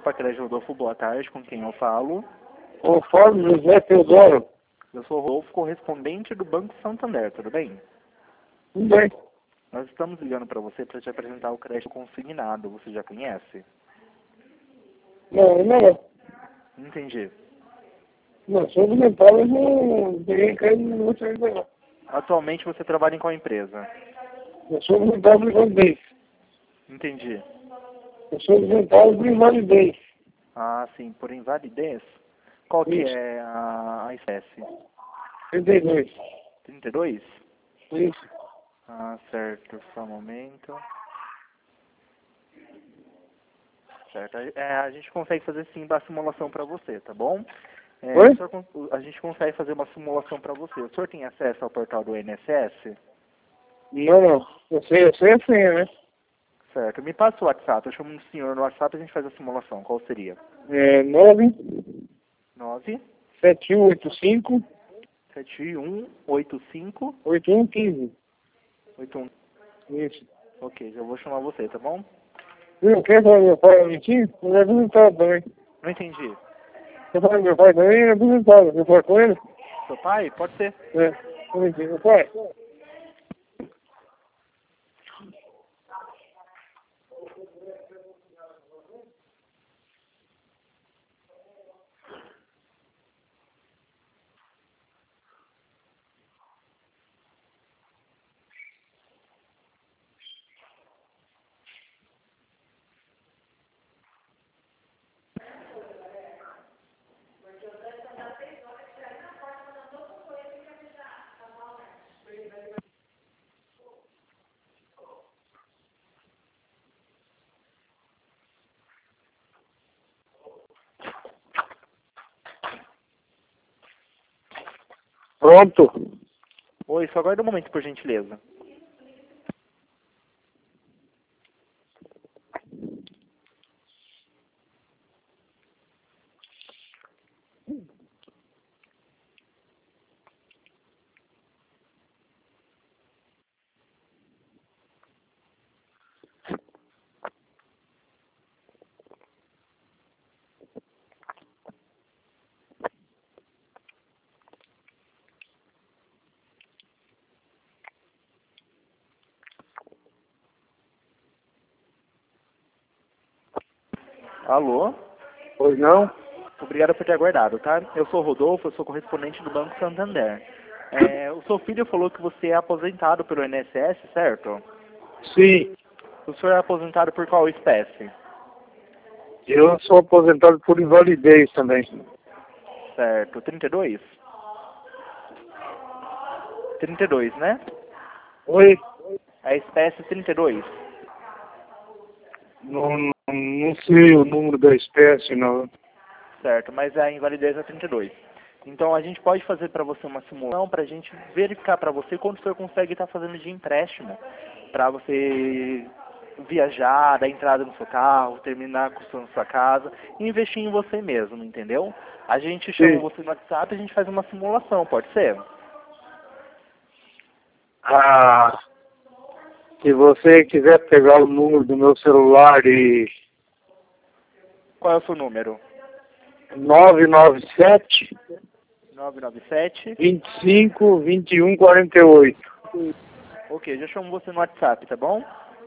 Copa Crédito Rodolfo, boa tarde, com quem eu falo? Conforme José Teodoro. Eu sou o Rodolfo, correspondente do Banco Santander, tudo bem? Tudo bem. Nós estamos ligando para você para te apresentar o crédito consignado, você já conhece? Não, não. Entendi. Não, sobre mental eu não peguei crédito no outro ainda não. Atualmente você trabalha em qual empresa? Eu sou mental de invalidez. Entendi. Eu sou mental de invalidez. Ah, sim, por invalidez? Qual que Isso. é a espécie? 32. 32? Isso. Ah, certo, só um momento. Certo, a gente consegue fazer sim a simulação para você, tá bom? Oi? A gente consegue fazer uma simulação para você. O senhor tem acesso ao portal do INSS? Não, não. Eu sei assim, né? Certo, me passa o WhatsApp, eu chamo o senhor no WhatsApp e a gente faz a simulação. Qual seria? 9 9 7185 7185 8115. 81. Isso. Ok, já vou chamar você, tá bom? Viu? Quer falar meu pai mentir? Ele é aposentado também. Não entendi. Quer falar meu pai também? Ele é aposentado. Eu falo com ele? Seu pai? Pode ser. É. Eu entendi. Meu pai? Pronto. Oi, só aguarda um momento, por gentileza. Alô? Pois não? Obrigado por ter aguardado, tá? Eu sou o Rodolfo, eu sou correspondente do Banco Santander. O seu filho falou que você é aposentado pelo INSS, certo? Sim. O senhor é aposentado por qual espécie? Eu sou aposentado por invalidez também. Certo, 32? 32, né? Oi? A espécie 32. Não sei o número da espécie, não. Certo, mas a invalidez é 32. Então a gente pode fazer para você uma simulação para a gente verificar para você quanto o senhor consegue estar fazendo de empréstimo para você viajar, dar entrada no seu carro, terminar construindo sua casa e investir em você mesmo, entendeu? A gente chama Sim. você no WhatsApp e a gente faz uma simulação, pode ser? Ah, se você quiser pegar o número do meu celular e Qual é o seu número? 997 997. 25 21 48. Ok, já chamo você no WhatsApp, tá bom?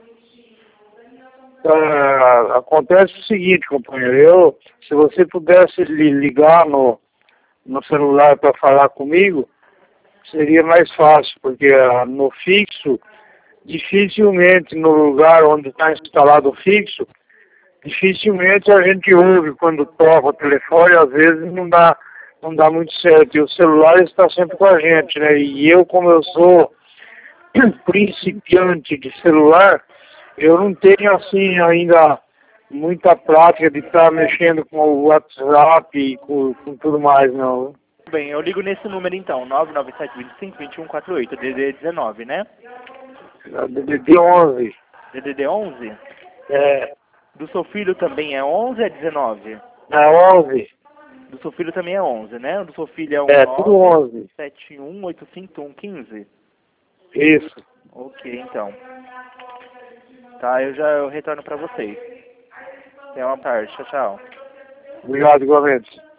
Acontece o seguinte, companheiro, se você pudesse ligar no celular para falar comigo, seria mais fácil, porque no fixo, dificilmente no lugar onde está instalado o fixo, dificilmente a gente ouve quando toca o telefone, às vezes não dá muito certo. E o celular está sempre com a gente, né? E eu, como eu sou principiante de celular, eu não tenho assim ainda muita prática de estar mexendo com o WhatsApp e com tudo mais, não. Bem, eu ligo nesse número então, 997 25 21 48, DDD 19, né? De 11. DDD 11? É, Do seu filho também é 11 ou é 19? é 11. Do seu filho também é 11, né? O do seu filho é É, tudo 11. 71 851 15. Isso. Ok, então. Tá, eu retorno pra vocês. Tenha uma tarde. Tchau, tchau. Obrigado, igualmente.